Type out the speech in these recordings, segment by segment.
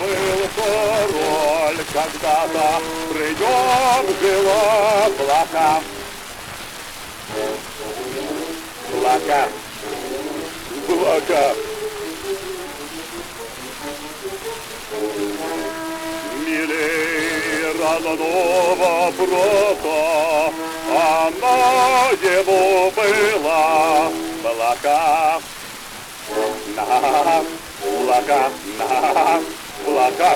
был король, когда-то при нем жила Блока. Блока. Блока. Милей родного брата, она ему была. Блока. На, Блока, на, Блока.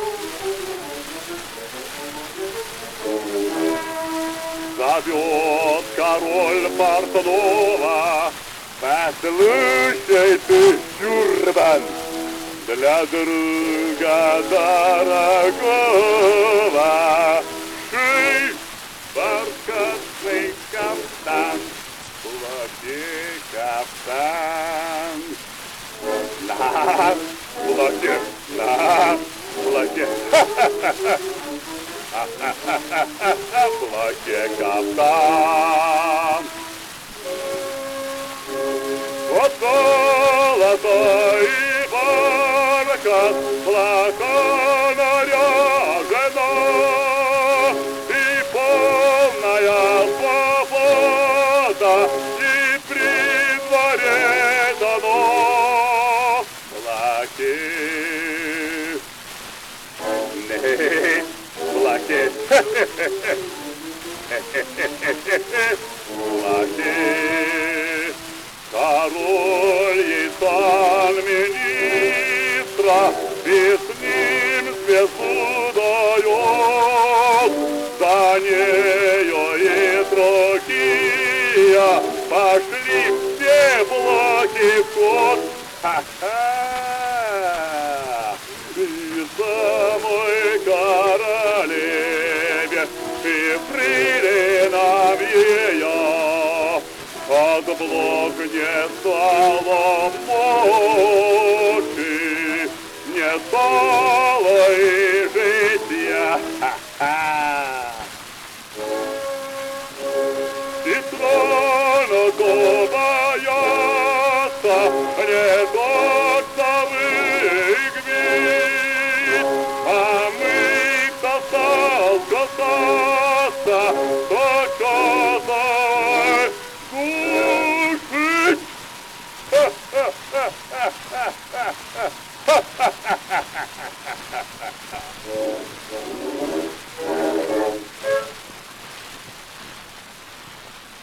Зовет король портного: послушай ты, чурбан, для друга дорогого шей бархатный кафтан, плохий кафтан. На плохе, на плохе, плохе кафтан. Вот золотой бархат, плохо наряжена, и полная свобода, и при дворе дано. Плохи, не, плохи, плохи. Король и сан министра, и с ним звезду дает. За нею и другие пошли все блоки в ход. Ха-ха! И самой королеве и прили нам ее. От Блок не стало мочи, не стало и житья. И тронутого боятся не тот самый гвит, а мы, кто стал касаться